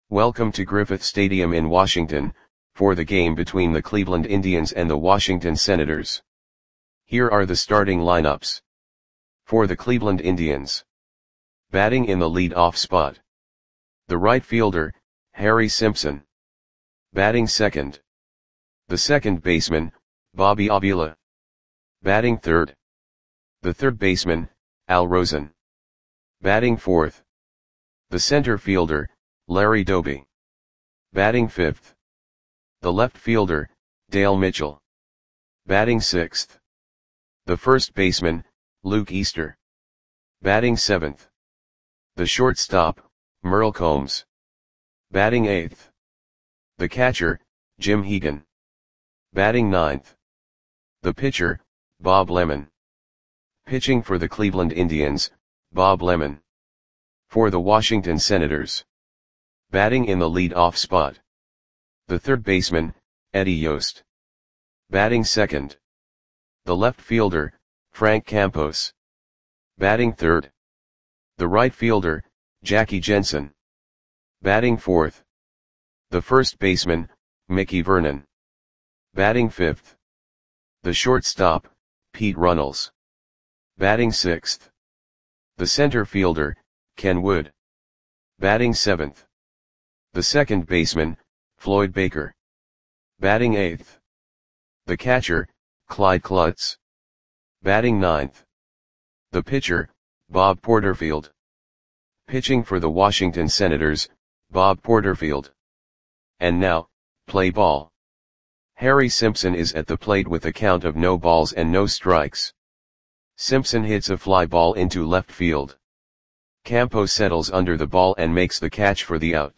Welcome to Griffith Stadium in Washington, for the game between the Cleveland Indians and the Washington Senators. Here are the starting lineups. For the Cleveland Indians. Batting in the lead-off spot. The right fielder, Harry Simpson. Batting second. The second baseman, Bobby Avila. Batting third. The third baseman, Al Rosen. Batting fourth. The center fielder, Larry Doby. Batting fifth. The left fielder, Dale Mitchell. Batting sixth. The first baseman, Luke Easter. Batting seventh. The shortstop, Merle Combs. Batting eighth. The catcher, Jim Hegan. Batting ninth. The pitcher, Bob Lemon. Pitching for the Cleveland Indians, Bob Lemon. For the Washington Senators. Batting in the lead-off spot. The third baseman, Eddie Yost. Batting second. The left fielder, Frank Campos. Batting third. The right fielder, Jackie Jensen. Batting fourth. The first baseman, Mickey Vernon. Batting fifth. The shortstop, Pete Runnels. Batting sixth. The center fielder, Ken Wood. Batting seventh. The second baseman, Floyd Baker. Batting eighth. The catcher, Clyde Klutz. Batting ninth. The pitcher, Bob Porterfield. Pitching for the Washington Senators, Bob Porterfield. And now, play ball. Harry Simpson is at the plate with a count of no balls and no strikes. Simpson hits a fly ball into left field. Campos settles under the ball and makes the catch for the out.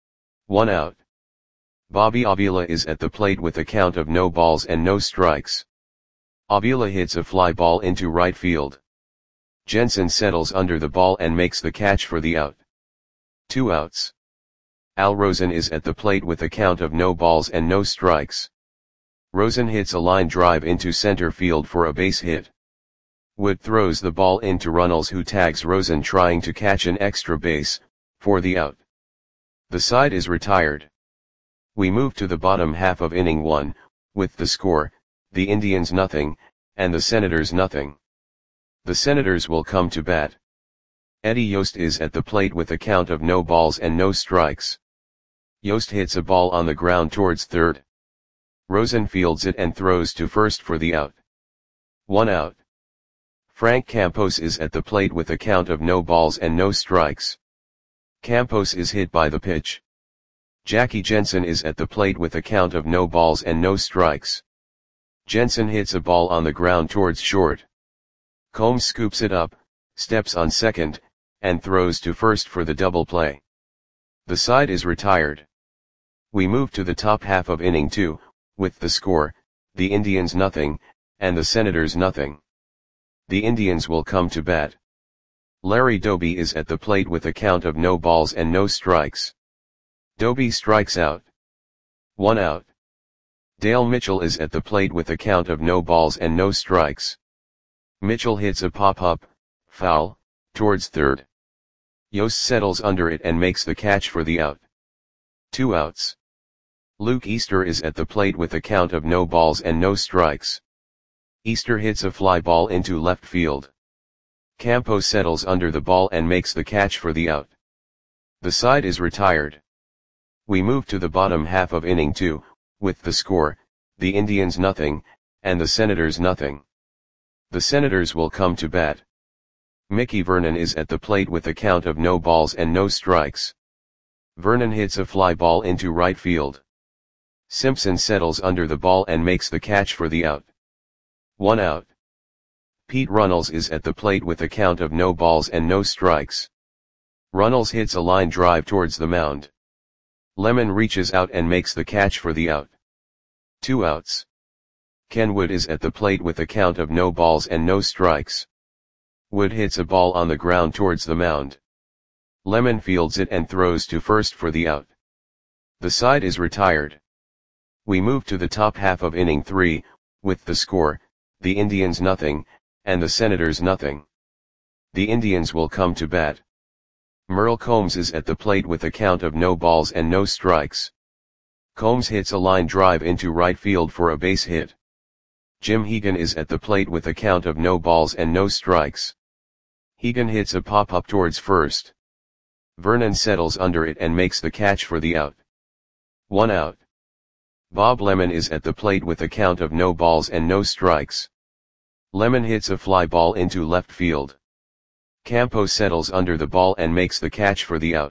1 out. Bobby Avila is at the plate with a count of no balls and no strikes. Avila hits a fly ball into right field. Jensen settles under the ball and makes the catch for the out. 2 outs. Al Rosen is at the plate with a count of no balls and no strikes. Rosen hits a line drive into center field for a base hit. Wood throws the ball into Runnels, who tags Rosen trying to catch an extra base, for the out. The side is retired. We move to the bottom half of inning 1, with the score, the Indians nothing, and the Senators nothing. The Senators will come to bat. Eddie Yost is at the plate with a count of no balls and no strikes. Yost hits a ball on the ground towards third. Rosen fields it and throws to first for the out. 1 out. Frank Campos is at the plate with a count of no balls and no strikes. Campos is hit by the pitch. Jackie Jensen is at the plate with a count of no balls and no strikes. Jensen hits a ball on the ground towards short. Combs scoops it up, steps on second, and throws to first for the double play. The side is retired. We move to the top half of inning 2, with the score, the Indians nothing, and the Senators nothing. The Indians will come to bat. Larry Doby is at the plate with a count of no balls and no strikes. Doby strikes out. 1 out. Dale Mitchell is at the plate with a count of no balls and no strikes. Mitchell hits a pop-up, foul, towards third. Yost settles under it and makes the catch for the out. 2 outs. Luke Easter is at the plate with a count of no balls and no strikes. Easter hits a fly ball into left field. Campos settles under the ball and makes the catch for the out. The side is retired. We move to the bottom half of inning 2, with the score, the Indians nothing, and the Senators nothing. The Senators will come to bat. Mickey Vernon is at the plate with a count of no balls and no strikes. Vernon hits a fly ball into right field. Simpson settles under the ball and makes the catch for the out. 1 out. Pete Runnels is at the plate with a count of no balls and no strikes. Runnels hits a line drive towards the mound. Lemon reaches out and makes the catch for the out. 2 outs. Ken Wood is at the plate with a count of no balls and no strikes. Wood hits a ball on the ground towards the mound. Lemon fields it and throws to first for the out. The side is retired. We move to the top half of inning 3, with the score, the Indians nothing, and the Senators nothing. The Indians will come to bat. Merle Combs is at the plate with a count of no balls and no strikes. Combs hits a line drive into right field for a base hit. Jim Hegan is at the plate with a count of no balls and no strikes. Hegan hits a pop-up towards first. Vernon settles under it and makes the catch for the out. 1 out. Bob Lemon is at the plate with a count of no balls and no strikes. Lemon hits a fly ball into left field. Campo settles under the ball and makes the catch for the out.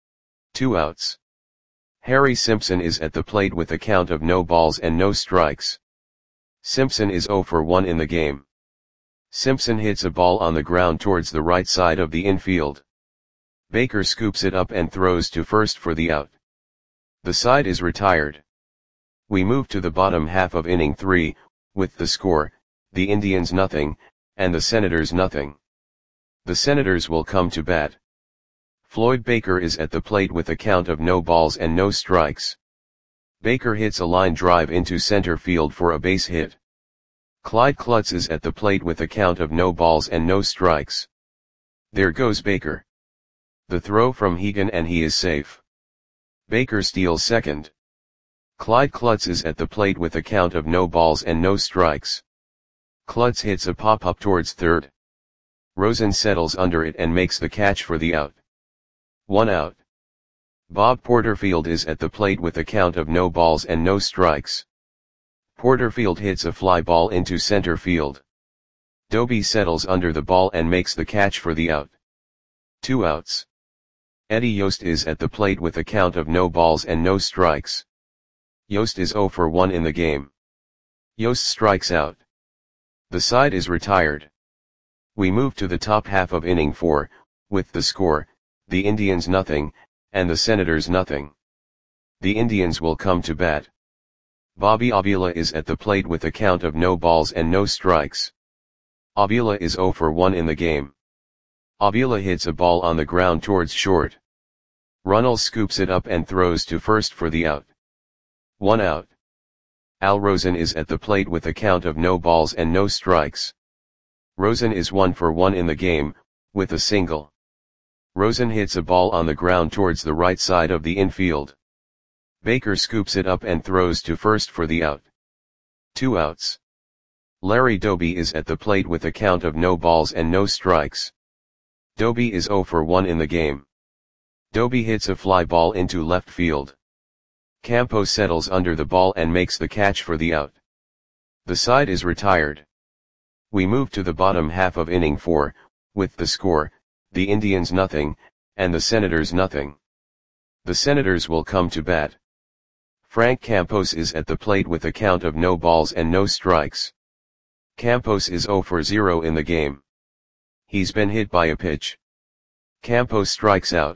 2 outs. Harry Simpson is at the plate with a count of no balls and no strikes. Simpson is 0 for 1 in the game. Simpson hits a ball on the ground towards the right side of the infield. Baker scoops it up and throws to first for the out. The side is retired. We move to the bottom half of inning 3, with the score, the Indians nothing, and the Senators nothing. The Senators will come to bat. Floyd Baker is at the plate with a count of no balls and no strikes. Baker hits a line drive into center field for a base hit. Clyde Klutz is at the plate with a count of no balls and no strikes. There goes Baker. The throw from Hegan and he is safe. Baker steals second. Clyde Klutz is at the plate with a count of no balls and no strikes. Klutz hits a pop-up towards third. Rosen settles under it and makes the catch for the out. 1 out. Bob Porterfield is at the plate with a count of no balls and no strikes. Porterfield hits a fly ball into center field. Doby settles under the ball and makes the catch for the out. 2 outs. Eddie Yost is at the plate with a count of no balls and no strikes. Yost is 0 for 1 in the game. Yost strikes out. The side is retired. We move to the top half of inning 4, with the score, the Indians nothing, and the Senators nothing. The Indians will come to bat. Bobby Avila is at the plate with a count of no balls and no strikes. Avila is 0 for 1 in the game. Avila hits a ball on the ground towards short. Runnels scoops it up and throws to first for the out. 1 out. Al Rosen is at the plate with a count of no balls and no strikes. Rosen is 1 for 1 in the game, with a single. Rosen hits a ball on the ground towards the right side of the infield. Baker scoops it up and throws to first for the out. 2 outs. Larry Doby is at the plate with a count of no balls and no strikes. Doby is 0 for 1 in the game. Doby hits a fly ball into left field. Campo settles under the ball and makes the catch for the out. The side is retired. We move to the bottom half of inning 4, with the score, the Indians nothing, and the Senators nothing. The Senators will come to bat. Frank Campos is at the plate with a count of no balls and no strikes. Campos is 0 for 0 in the game. He's been hit by a pitch. Campos strikes out.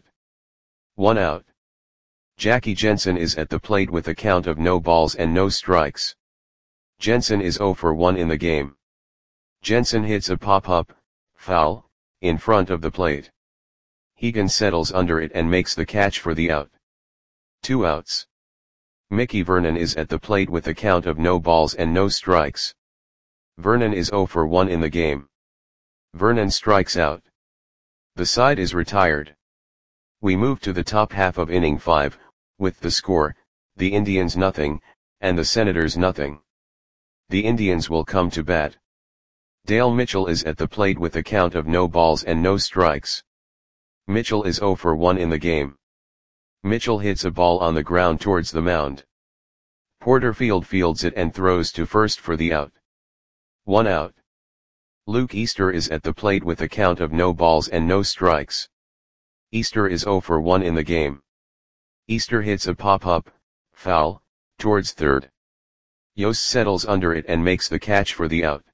1 out. Jackie Jensen is at the plate with a count of no balls and no strikes. Jensen is 0 for 1 in the game. Jensen hits a pop-up, foul, in front of the plate. Hegan settles under it and makes the catch for the out. 2 outs. Mickey Vernon is at the plate with a count of no balls and no strikes. Vernon is 0 for 1 in the game. Vernon strikes out. The side is retired. We move to the top half of inning 5, with the score, the Indians nothing, and the Senators nothing. The Indians will come to bat. Dale Mitchell is at the plate with a count of no balls and no strikes. Mitchell is 0 for 1 in the game. Mitchell hits a ball on the ground towards the mound. Porterfield fields it and throws to first for the out. 1 out. Luke Easter is at the plate with a count of no balls and no strikes. Easter is 0 for 1 in the game. Easter hits a pop-up, foul, towards third. Yost settles under it and makes the catch for the out.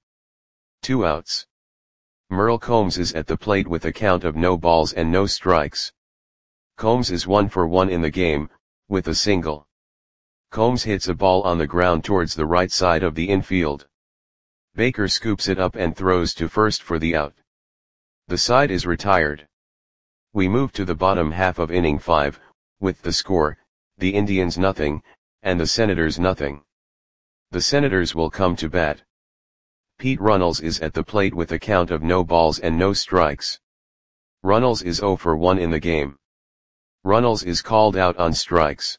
2 outs. Merle Combs is at the plate with a count of no balls and no strikes. Combs is 1 for 1 in the game, with a single. Combs hits a ball on the ground towards the right side of the infield. Baker scoops it up and throws to first for the out. The side is retired. We move to the bottom half of inning 5, with the score, the Indians nothing, and the Senators nothing. The Senators will come to bat. Pete Runnels is at the plate with a count of no balls and no strikes. Runnels is 0 for 1 in the game. Runnels is called out on strikes.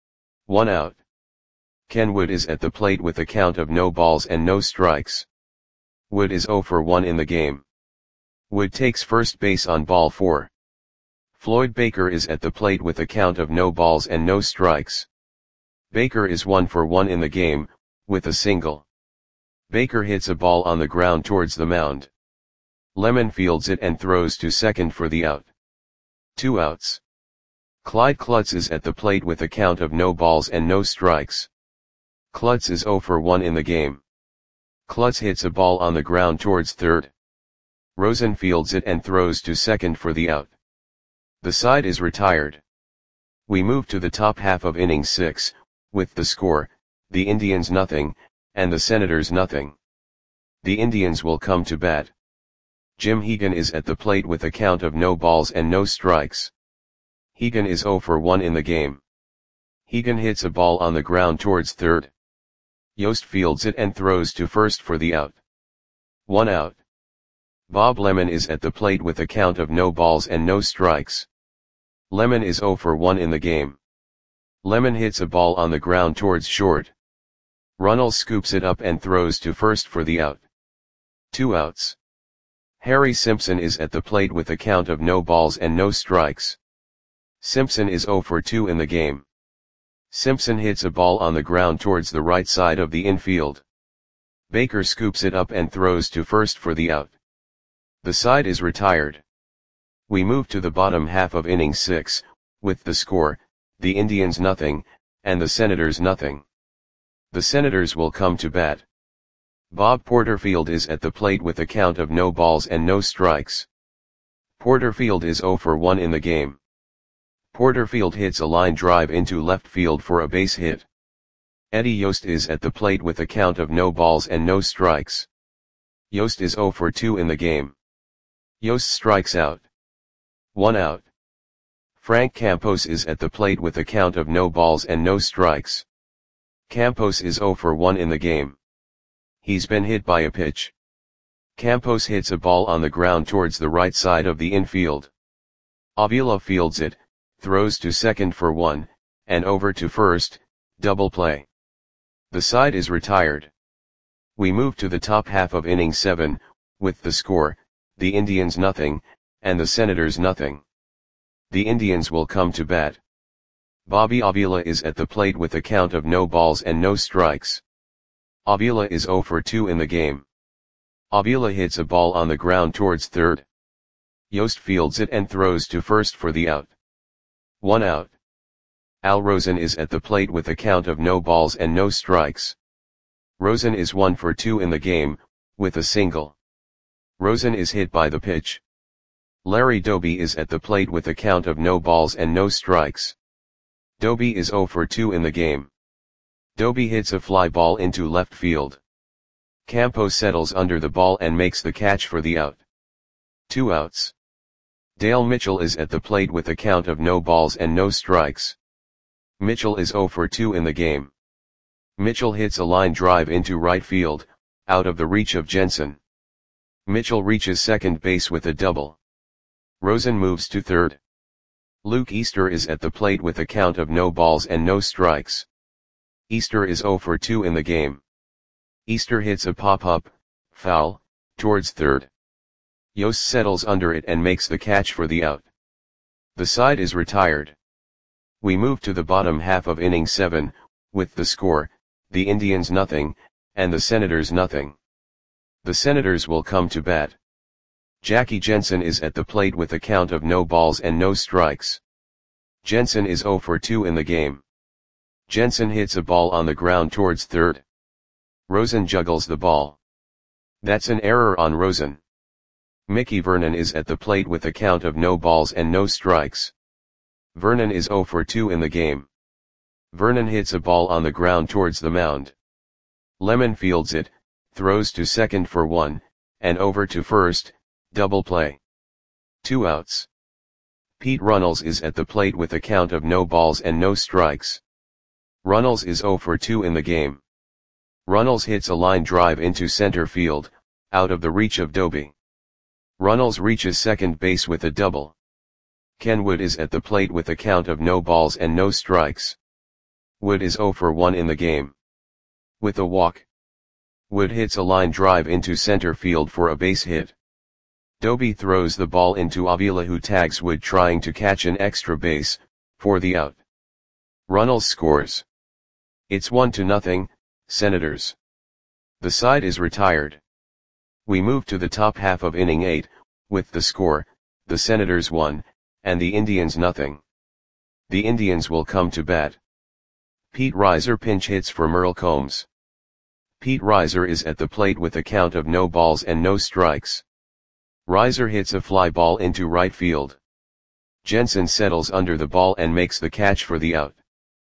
1 out. Ken Wood is at the plate with a count of no balls and no strikes. Wood is 0 for 1 in the game. Wood takes first base on ball 4. Floyd Baker is at the plate with a count of no balls and no strikes. Baker is 1 for 1 in the game, with a single. Baker hits a ball on the ground towards the mound. Lemon fields it and throws to second for the out. 2 outs. Clyde Klutz is at the plate with a count of no balls and no strikes. Klutz is 0 for 1 in the game. Klutz hits a ball on the ground towards third. Rosen fields it and throws to second for the out. The side is retired. We move to the top half of inning 6, with the score, the Indians nothing, and the Senators nothing. The Indians will come to bat. Jim Hegan is at the plate with a count of no balls and no strikes. Hegan is 0 for 1 in the game. Hegan hits a ball on the ground towards third. Yost fields it and throws to first for the out. 1 out. Bob Lemon is at the plate with a count of no balls and no strikes. Lemon is 0 for 1 in the game. Lemon hits a ball on the ground towards short. Runnels scoops it up and throws to first for the out. 2 outs. Harry Simpson is at the plate with a count of no balls and no strikes. Simpson is 0 for 2 in the game. Simpson hits a ball on the ground towards the right side of the infield. Baker scoops it up and throws to first for the out. The side is retired. We move to the bottom half of inning 6, with the score, the Indians nothing, and the Senators nothing. The Senators will come to bat. Bob Porterfield is at the plate with a count of no balls and no strikes. Porterfield is 0 for 1 in the game. Porterfield hits a line drive into left field for a base hit. Eddie Yost is at the plate with a count of no balls and no strikes. Yost is 0 for 2 in the game. Yost strikes out. 1 out. Frank Campos is at the plate with a count of no balls and no strikes. Campos is 0 for 1 in the game. He's been hit by a pitch. Campos hits a ball on the ground towards the right side of the infield. Avila fields it, throws to second for 1, and over to first, double play. The side is retired. We move to the top half of inning 7, with the score, the Indians nothing, and the Senators nothing. The Indians will come to bat. Bobby Avila is at the plate with a count of no balls and no strikes. Avila is 0 for 2 in the game. Avila hits a ball on the ground towards third. Yost fields it and throws to first for the out. 1 out. Al Rosen is at the plate with a count of no balls and no strikes. Rosen is 1 for 2 in the game, with a single. Rosen is hit by the pitch. Larry Doby is at the plate with a count of no balls and no strikes. Doby is 0 for 2 in the game. Doby hits a fly ball into left field. Campos settles under the ball and makes the catch for the out. 2 outs. Dale Mitchell is at the plate with a count of no balls and no strikes. Mitchell is 0 for 2 in the game. Mitchell hits a line drive into right field, out of the reach of Jensen. Mitchell reaches second base with a double. Rosen moves to third. Luke Easter is at the plate with a count of no balls and no strikes. Easter is 0 for 2 in the game. Easter hits a pop-up, foul, towards third. Yost settles under it and makes the catch for the out. The side is retired. We move to the bottom half of inning 7, with the score, the Indians nothing, and the Senators nothing. The Senators will come to bat. Jackie Jensen is at the plate with a count of no balls and no strikes. Jensen is 0 for 2 in the game. Jensen hits a ball on the ground towards third. Rosen juggles the ball. That's an error on Rosen. Mickey Vernon is at the plate with a count of no balls and no strikes. Vernon is 0 for 2 in the game. Vernon hits a ball on the ground towards the mound. Lemon fields it, throws to second for 1, and over to first, double play. 2 outs. Pete Runnels is at the plate with a count of no balls and no strikes. Runnels is 0 for 2 in the game. Runnels hits a line drive into center field, out of the reach of Doby. Runnels reaches second base with a double. Ken Wood is at the plate with a count of no balls and no strikes. Wood is 0 for 1 in the game. With a walk, Wood hits a line drive into center field for a base hit. Doby throws the ball into Avila, who tags Wood trying to catch an extra base, for the out. Runnels scores. It's 1-0, Senators. The side is retired. We move to the top half of inning 8, with the score, the Senators 1, and the Indians 0. The Indians will come to bat. Pete Reiser pinch hits for Merle Combs. Pete Reiser is at the plate with a count of no balls and no strikes. Reiser hits a fly ball into right field. Jensen settles under the ball and makes the catch for the out.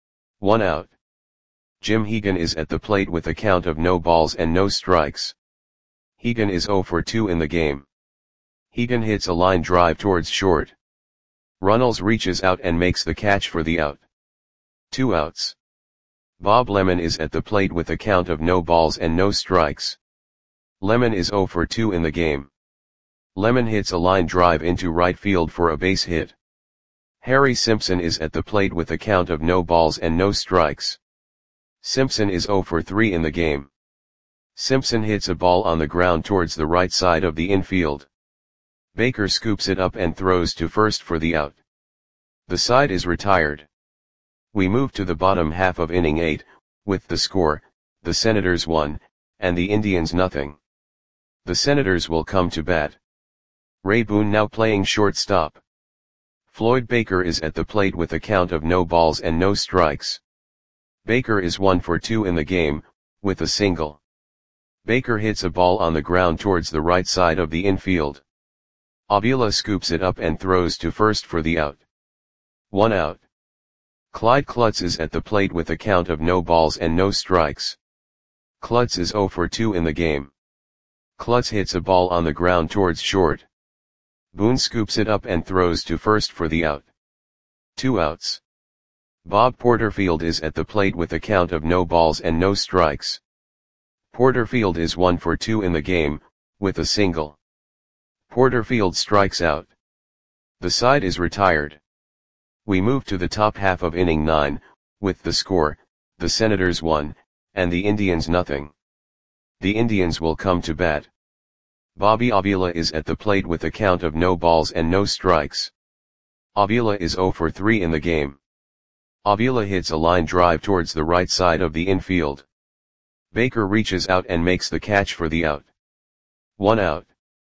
1 out. Jim Hegan is at the plate with a count of no balls and no strikes. Hegan is 0 for 2 in the game. Hegan hits a line drive towards short. Runnels reaches out and makes the catch for the out. 2 outs. Bob Lemon is at the plate with a count of no balls and no strikes. Lemon is 0 for 2 in the game. Lemon hits a line drive into right field for a base hit. Harry Simpson is at the plate with a count of no balls and no strikes. Simpson is 0 for 3 in the game. Simpson hits a ball on the ground towards the right side of the infield. Baker scoops it up and throws to first for the out. The side is retired. We move to the bottom half of inning 8, with the score, the Senators 1, and the Indians 0. The Senators will come to bat. Ray Boone now playing shortstop. Floyd Baker is at the plate with a count of no balls and no strikes. Baker is 1 for 2 in the game, with a single. Baker hits a ball on the ground towards the right side of the infield. Avila scoops it up and throws to first for the out. 1 out. Clyde Klutz is at the plate with a count of no balls and no strikes. Klutz is 0 for 2 in the game. Klutz hits a ball on the ground towards short. Boone scoops it up and throws to first for the out. 2 outs. Bob Porterfield is at the plate with a count of no balls and no strikes. Porterfield is 1 for 2 in the game, with a single. Porterfield strikes out. The side is retired. We move to the top half of inning 9, with the score, the Senators 1, and the Indians 0. The Indians will come to bat. Bobby Avila is at the plate with a count of no balls and no strikes. Avila is 0 for 3 in the game. Avila hits a line drive towards the right side of the infield. Baker reaches out and makes the catch for the out. 1 out.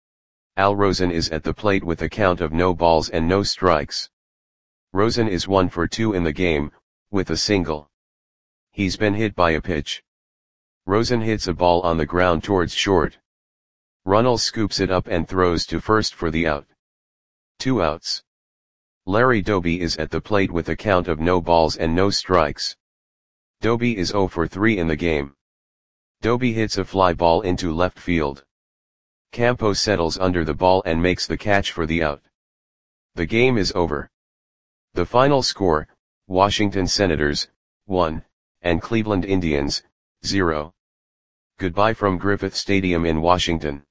Al Rosen is at the plate with a count of no balls and no strikes. Rosen is 1 for 2 in the game, with a single. He's been hit by a pitch. Rosen hits a ball on the ground towards short. Runnels scoops it up and throws to first for the out. 2 outs. Larry Doby is at the plate with a count of no balls and no strikes. Doby is 0 for 3 in the game. Doby hits a fly ball into left field. Campo settles under the ball and makes the catch for the out. The game is over. The final score, Washington Senators, 1, and Cleveland Indians, 0. Goodbye from Griffith Stadium in Washington.